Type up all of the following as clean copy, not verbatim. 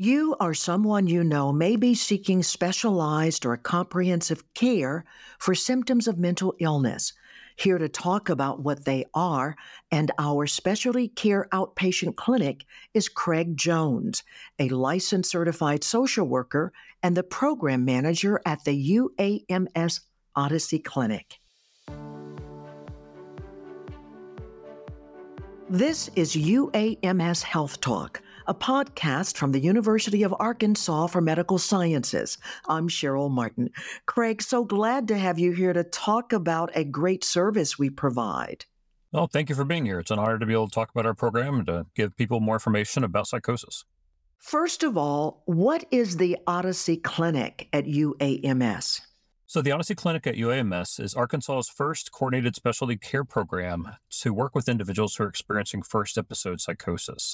You or someone you know may be seeking specialized or comprehensive care for symptoms of mental illness. Here to talk about what they are and our specialty care outpatient clinic is Craig Jones, a licensed certified social worker and the program manager at the UAMS Odyssey Clinic. This is UAMS Health Talk, a podcast from the University of Arkansas for Medical Sciences. I'm Cheryl Martin. Craig, so glad to have you here to talk about a great service we provide. Well, thank you for being here. It's an honor to be able to talk about our program and to give people more information about psychosis. First of all, what is the Odyssey Clinic at UAMS? So the Odyssey Clinic at UAMS is Arkansas's first coordinated specialty care program to work with individuals who are experiencing first episode psychosis.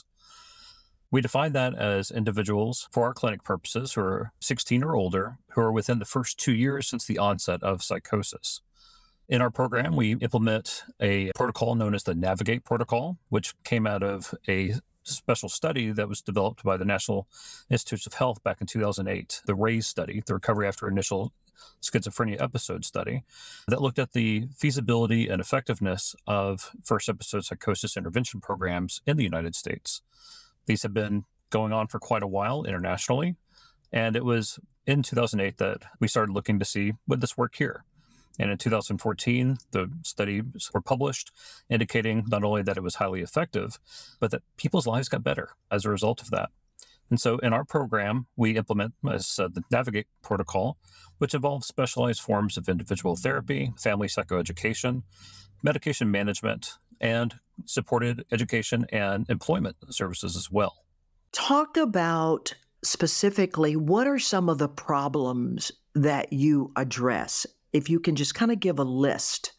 We define that as individuals, for our clinic purposes, who are 16 or older, who are within the first 2 years since the onset of psychosis. In our program, we implement a protocol known as the Navigate Protocol, which came out of a special study that was developed by the National Institutes of Health back in 2008, the RAISE study, the Recovery After Initial Schizophrenia Episode study, that looked at the feasibility and effectiveness of first episode psychosis intervention programs in the United States. These have been going on for quite a while internationally, and it was in 2008 that we started looking to see, would this work here? And in 2014, the studies were published indicating not only that it was highly effective, but that people's lives got better as a result of that. And so in our program, we implement, as I said, the Navigate Protocol, which involves specialized forms of individual therapy, family psychoeducation, medication management, and supported education and employment services as well. Talk about specifically what are some of the problems that you address, if you can just kind of give a list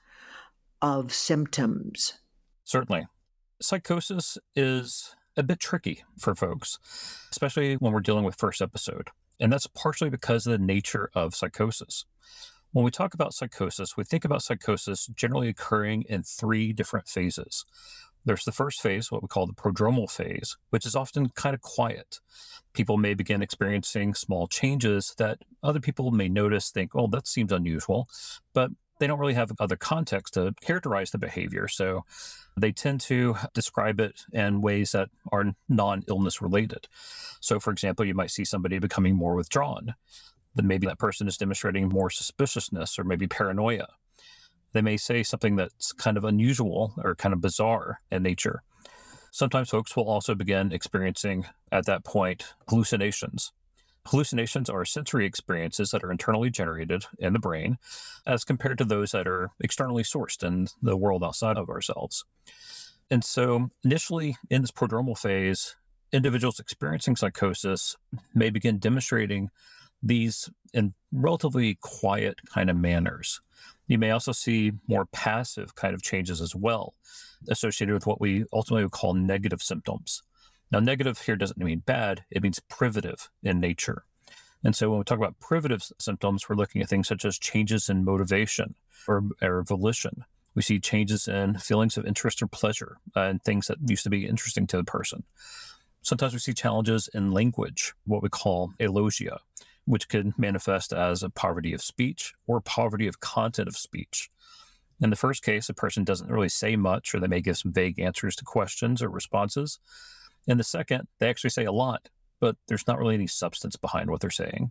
of symptoms. Certainly. Psychosis is a bit tricky for folks, especially when we're dealing with first episode. And that's partially because of the nature of psychosis. When we talk about psychosis, we think about psychosis generally occurring in 3 different phases. There's the first phase, what we call the prodromal phase, which is often kind of quiet. People may begin experiencing small changes that other people may notice, think, oh, that seems unusual, but they don't really have other context to characterize the behavior. So they tend to describe it in ways that are non-illness related. So for example, you might see somebody becoming more withdrawn. Then maybe that person is demonstrating more suspiciousness or maybe paranoia. They may say something that's kind of unusual or kind of bizarre in nature. Sometimes folks will also begin experiencing, at that point, hallucinations. Hallucinations are sensory experiences that are internally generated in the brain as compared to those that are externally sourced in the world outside of ourselves. And so initially in this prodromal phase, individuals experiencing psychosis may begin demonstrating these in relatively quiet kind of manners. You may also see more passive kind of changes as well, associated with what we ultimately would call negative symptoms. Now, negative here doesn't mean bad, it means privative in nature. And so when we talk about privative symptoms, we're looking at things such as changes in motivation or volition. We see changes in feelings of interest or pleasure and things that used to be interesting to the person. Sometimes we see challenges in language, what we call alogia, which can manifest as a poverty of speech or poverty of content of speech. In the first case, a person doesn't really say much, or they may give some vague answers to questions or responses. In the second, they actually say a lot, but there's not really any substance behind what they're saying.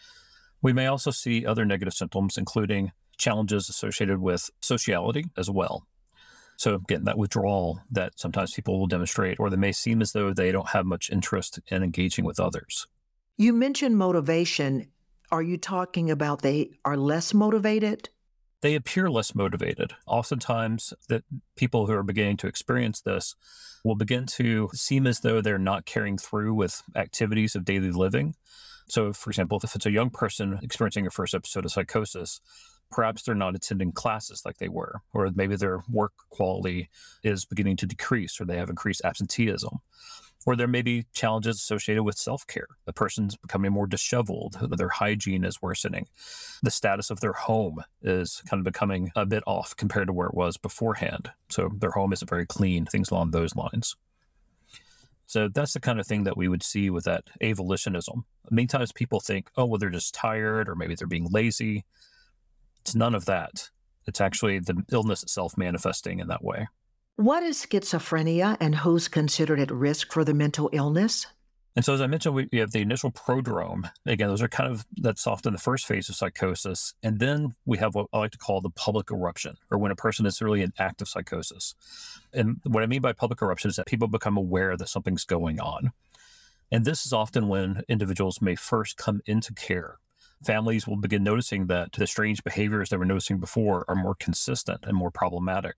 We may also see other negative symptoms, including challenges associated with sociality as well. So again, that withdrawal that sometimes people will demonstrate, or they may seem as though they don't have much interest in engaging with others. You mentioned motivation. Are you talking about they are less motivated? They appear less motivated. Oftentimes, that people who are beginning to experience this will begin to seem as though they're not carrying through with activities of daily living. So, for example, if it's a young person experiencing a first episode of psychosis, perhaps they're not attending classes like they were, or maybe their work quality is beginning to decrease, or they have increased absenteeism. Or there may be challenges associated with self-care. The person's becoming more disheveled, their hygiene is worsening. The status of their home is kind of becoming a bit off compared to where it was beforehand. So their home isn't very clean, things along those lines. So that's the kind of thing that we would see with that avolitionism. Many times people think, oh, well, they're just tired or maybe they're being lazy. It's none of that. It's actually the illness itself manifesting in that way. What is schizophrenia and who's considered at risk for the mental illness? And so, as I mentioned, we have the initial prodrome. Again, those are kind of, that's often the first phase of psychosis. And then we have what I like to call the public eruption, or when a person is really in active psychosis. And what I mean by public eruption is that people become aware that something's going on. And this is often when individuals may first come into care. Families will begin noticing that the strange behaviors they were noticing before are more consistent and more problematic.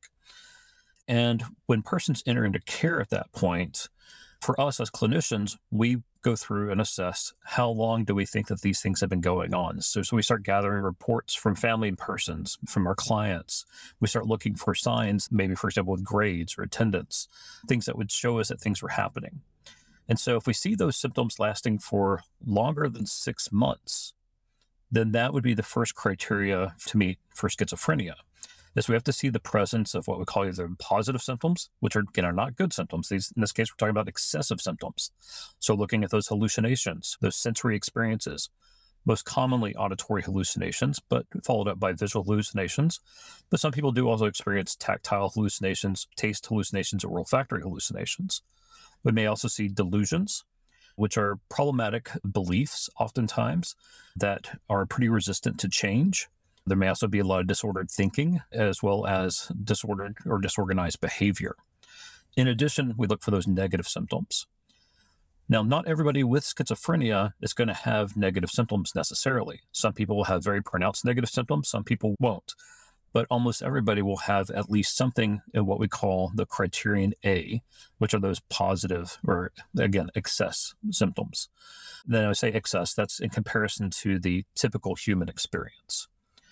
And when persons enter into care at that point, for us as clinicians, we go through and assess how long do we think that these things have been going on. So we start gathering reports from family and persons, from our clients. We start looking for signs, maybe, for example, with grades or attendance, things that would show us that things were happening. And so if we see those symptoms lasting for longer than 6 months, then that would be the first criteria to meet for schizophrenia. Is we have to see the presence of what we call either positive symptoms, which are, again, are not good symptoms. In this case, we're talking about excessive symptoms. So looking at those hallucinations, those sensory experiences, most commonly auditory hallucinations, but followed up by visual hallucinations. But some people do also experience tactile hallucinations, taste hallucinations, or olfactory hallucinations. We may also see delusions, which are problematic beliefs oftentimes that are pretty resistant to change. There may also be a lot of disordered thinking, as well as disordered or disorganized behavior. In addition, we look for those negative symptoms. Now, not everybody with schizophrenia is going to have negative symptoms necessarily. Some people will have very pronounced negative symptoms, some people won't. But almost everybody will have at least something in what we call the criterion A, which are those positive or, again, excess symptoms. Then I say excess, that's in comparison to the typical human experience.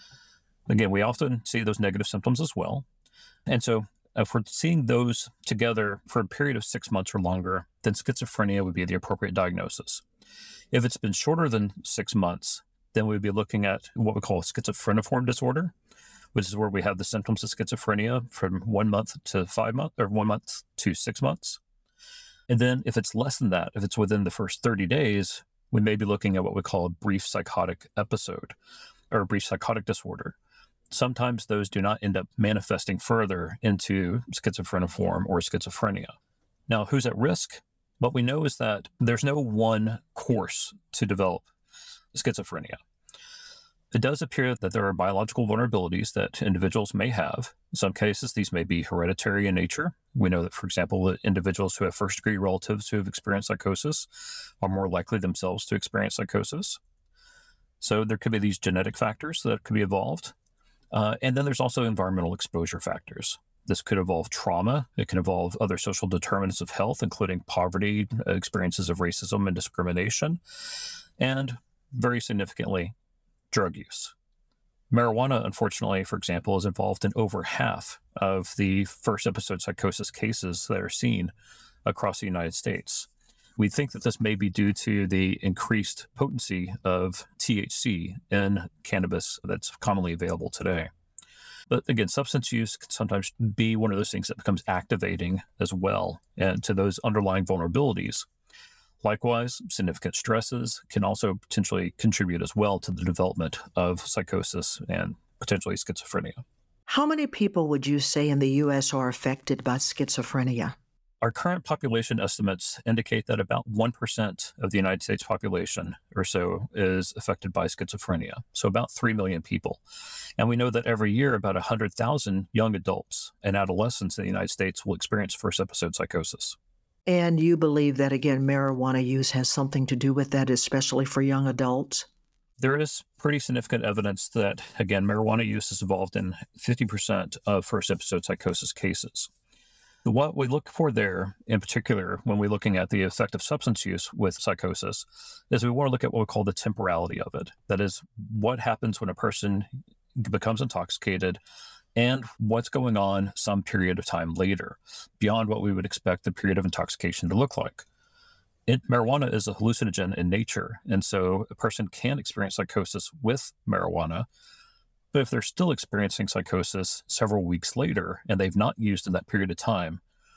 Again, we often see those negative symptoms as well. And so if we're seeing those together for a period of 6 months or longer, then schizophrenia would be the appropriate diagnosis. If it's been shorter than 6 months, then we'd be looking at what we call a schizophreniform disorder, which is where we have the symptoms of schizophrenia from 1 month to 5 months, or 1 month to 6 months. And then if it's less than that, if it's within the first 30 days, we may be looking at what we call a brief psychotic episode or a brief psychotic disorder. Sometimes those do not end up manifesting further into schizophreniform or schizophrenia. Now, who's at risk? What we know is that there's no one course to develop schizophrenia. It does appear that there are biological vulnerabilities that individuals may have. In some cases, these may be hereditary in nature. We know that, for example, that individuals who have first-degree relatives who have experienced psychosis are more likely themselves to experience psychosis. So there could be these genetic factors that could be involved. And then there's also environmental exposure factors. This could involve trauma. It can involve other social determinants of health, including poverty, experiences of racism and discrimination, and very significantly, drug use. Marijuana, unfortunately, for example, is involved in over half of the first episode psychosis cases that are seen across the United States. We think that this may be due to the increased potency of THC in cannabis that's commonly available today. But again, substance use can sometimes be one of those things that becomes activating as well, and to those underlying vulnerabilities. Likewise, significant stresses can also potentially contribute as well to the development of psychosis and potentially schizophrenia. How many people would you say in the U.S. are affected by schizophrenia? Our current population estimates indicate that about 1% of the United States population or so is affected by schizophrenia, so about 3 million people. And we know that every year about 100,000 young adults and adolescents in the United States will experience first episode psychosis. And you believe that, again, marijuana use has something to do with that, especially for young adults? There is pretty significant evidence that, again, marijuana use is involved in 50% of first episode psychosis cases. What we look for there, in particular, when we're looking at the effect of substance use with psychosis, is we want to look at what we call the temporality of it. That is, what happens when a person becomes intoxicated and what's going on some period of time later, beyond what we would expect the period of intoxication to look like. Marijuana is a hallucinogen in nature, and so a person can experience psychosis with marijuana. But if they're still experiencing psychosis several weeks later and they've not used in that period of time,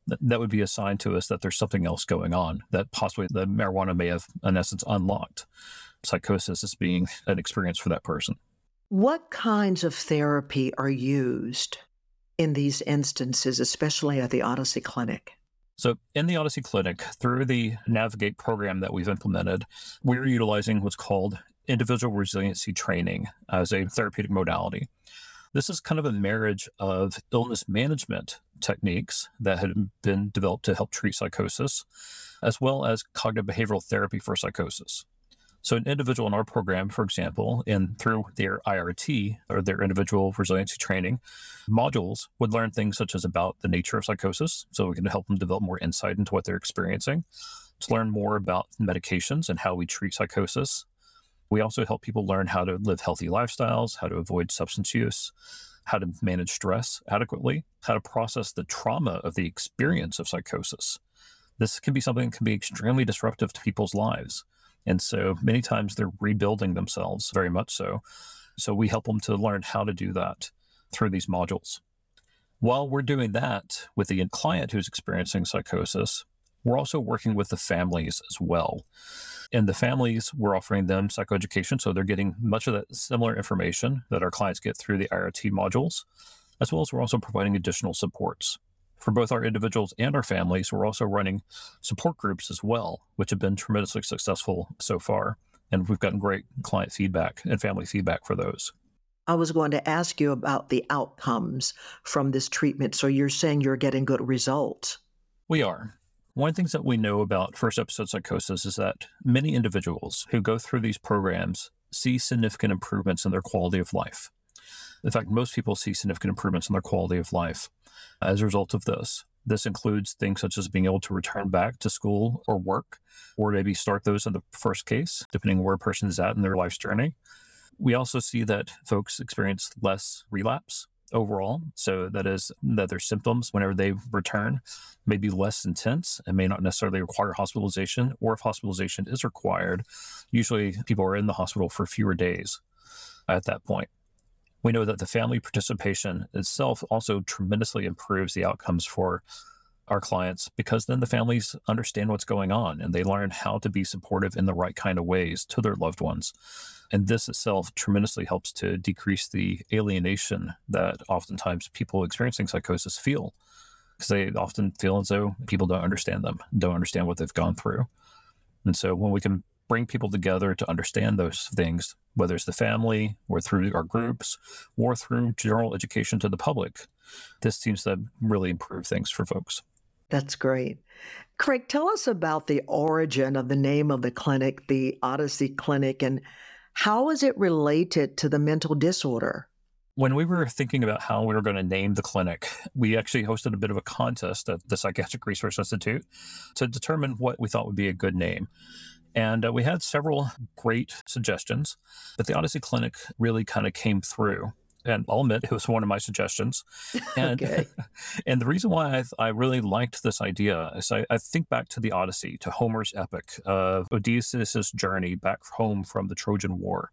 that would be a sign to us that there's something else going on, that possibly the marijuana may have, in essence, unlocked psychosis as being an experience for that person. What kinds of therapy are used in these instances, especially at the Odyssey Clinic? So in the Odyssey Clinic, through the Navigate program that we've implemented, we're utilizing what's called individual resiliency training as a therapeutic modality. This is kind of a marriage of illness management techniques that had been developed to help treat psychosis, as well as cognitive behavioral therapy for psychosis. So an individual in our program, for example, and through their IRT or their individual resiliency training modules would learn things such as about the nature of psychosis. So we can help them develop more insight into what they're experiencing, to learn more about medications and how we treat psychosis. We also help people learn how to live healthy lifestyles, how to avoid substance use, how to manage stress adequately, how to process the trauma of the experience of psychosis. This can be something that can be extremely disruptive to people's lives. And so many times they're rebuilding themselves, very much so. So we help them to learn how to do that through these modules. While we're doing that with the client who's experiencing psychosis, we're also working with the families as well. And the families, we're offering them psychoeducation. So they're getting much of that similar information that our clients get through the IRT modules, as well as we're also providing additional supports. For both our individuals and our families, we're also running support groups as well, which have been tremendously successful so far. And we've gotten great client feedback and family feedback for those. I was going to ask you about the outcomes from this treatment. So you're saying you're getting good results. We are. One of the things that we know about first episode psychosis is that many individuals who go through these programs see significant improvements in their quality of life. In fact, most people see significant improvements in their quality of life as a result of this. This includes things such as being able to return back to school or work, or maybe start those in the first case, depending on where a person is at in their life's journey. We also see that folks experience less relapse overall. So that is that their symptoms, whenever they return, may be less intense and may not necessarily require hospitalization, or if hospitalization is required, usually people are in the hospital for fewer days at that point. We know that the family participation itself also tremendously improves the outcomes for our clients, because then the families understand what's going on and they learn how to be supportive in the right kind of ways to their loved ones. And this itself tremendously helps to decrease the alienation that oftentimes people experiencing psychosis feel, because they often feel as though people don't understand them, don't understand what they've gone through. And so when we can bring people together to understand those things, whether it's the family or through our groups or through general education to the public, this seems to really improve things for folks. That's great. Craig, tell us about the origin of the name of the clinic, the Odyssey Clinic, and how is it related to the mental disorder? When we were thinking about how we were going to name the clinic, we actually hosted a bit of a contest at the Psychiatric Research Institute to determine what we thought would be a good name. And we had several great suggestions, but the Odyssey Clinic really kind of came through. And I'll admit it was one of my suggestions. And, Okay. and the reason why I really liked this idea is I think back to the Odyssey, to Homer's epic of Odysseus' journey back home from the Trojan War.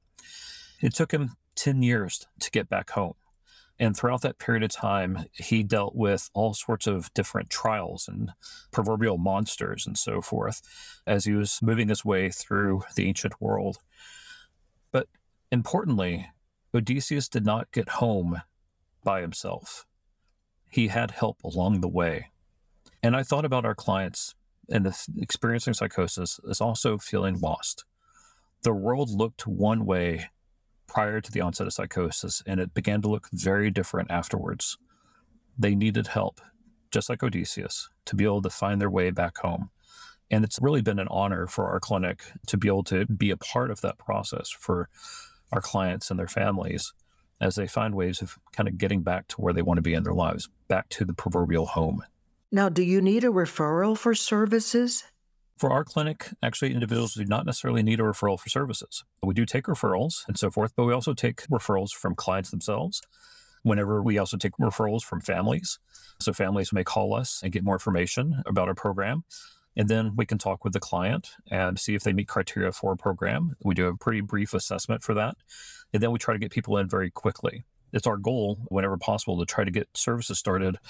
It took him 10 years to get back home. And throughout that period of time, he dealt with all sorts of different trials and proverbial monsters and so forth as he was moving his way through the ancient world. But importantly, Odysseus did not get home by himself. He had help along the way. And I thought about our clients and experiencing psychosis as also feeling lost. The world looked one way prior to the onset of psychosis, and it began to look very different afterwards. They needed help, just like Odysseus, to be able to find their way back home. And it's really been an honor for our clinic to be able to be a part of that process for our clients and their families as they find ways of kind of getting back to where they want to be in their lives, back to the proverbial home. Now, do you need a referral for services? For our clinic, actually, individuals do not necessarily need a referral for services. We do take referrals and so forth, but we also take referrals from clients themselves. Whenever we also take referrals from families. So families may call us and get more information about our program. And then we can talk with the client and see if they meet criteria for a program. We do a pretty brief assessment for that. And then we try to get people in very quickly. It's our goal, whenever possible, to try to get services started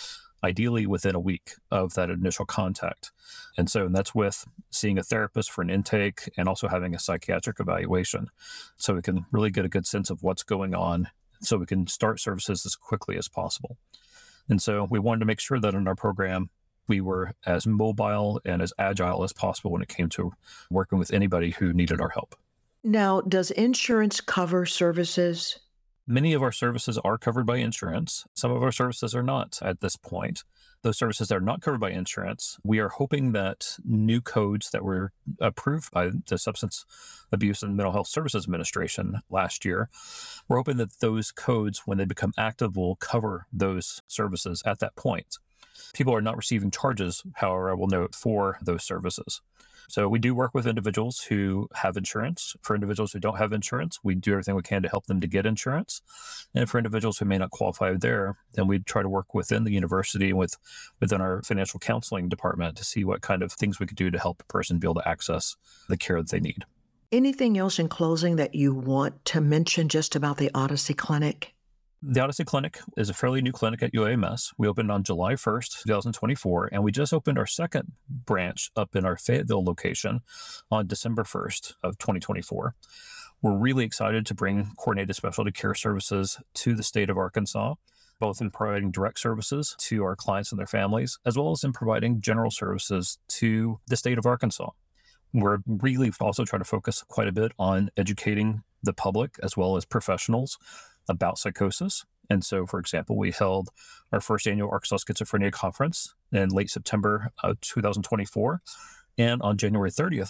ideally within a week of that initial contact. And that's with seeing a therapist for an intake and also having a psychiatric evaluation. So we can really get a good sense of what's going on so we can start services as quickly as possible. And so we wanted to make sure that in our program, we were as mobile and as agile as possible when it came to working with anybody who needed our help. Now, does insurance cover services? Many of our services are covered by insurance. Some of our services are not at this point. Those services that are not covered by insurance, we are hoping that new codes that were approved by the Substance Abuse and Mental Health Services Administration last year, we're hoping that those codes, when they become active, will cover those services at that point. People are not receiving charges, however, I will note, for those services. So we do work with individuals who have insurance. For individuals who don't have insurance, we do everything we can to help them to get insurance. And for individuals who may not qualify there, then we try to work within the university and within our financial counseling department to see what kind of things we could do to help a person be able to access the care that they need. Anything else in closing that you want to mention just about the Odyssey Clinic? The Odyssey Clinic is a fairly new clinic at UAMS. We opened on July 1st, 2024, and we just opened our second branch up in our Fayetteville location on December 1st of 2024. We're really excited to bring coordinated specialty care services to the state of Arkansas, both in providing direct services to our clients and their families, as well as in providing general services to the state of Arkansas. We're really also trying to focus quite a bit on educating the public as well as professionals about psychosis. And so, for example, we held our first annual Arkansas Schizophrenia Conference in late September of 2024. And on January 30th,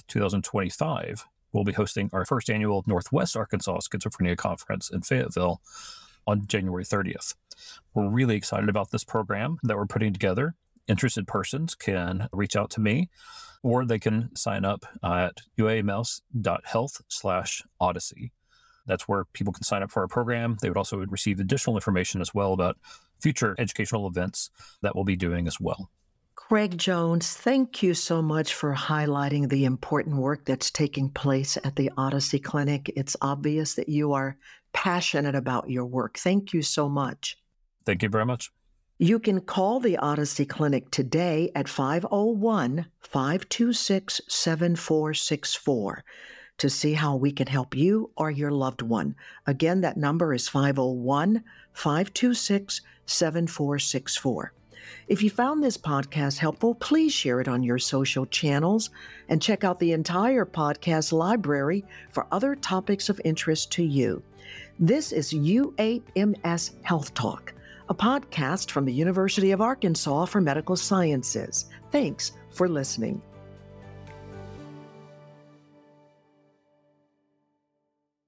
2025, we'll be hosting our first annual Northwest Arkansas Schizophrenia Conference in Fayetteville on January 30th. We're really excited about this program that we're putting together. Interested persons can reach out to me, or they can sign up at uams.health/odyssey. That's where people can sign up for our program. They would also receive additional information as well about future educational events that we'll be doing as well. Craig Jones, thank you so much for highlighting the important work that's taking place at the Odyssey Clinic. It's obvious that you are passionate about your work. Thank you so much. Thank you very much. You can call the Odyssey Clinic today at 501-526-7464 to see how we can help you or your loved one. Again, that number is 501-526-7464. If you found this podcast helpful, please share it on your social channels and check out the entire podcast library for other topics of interest to you. This is UAMS Health Talk, a podcast from the University of Arkansas for Medical Sciences. Thanks for listening.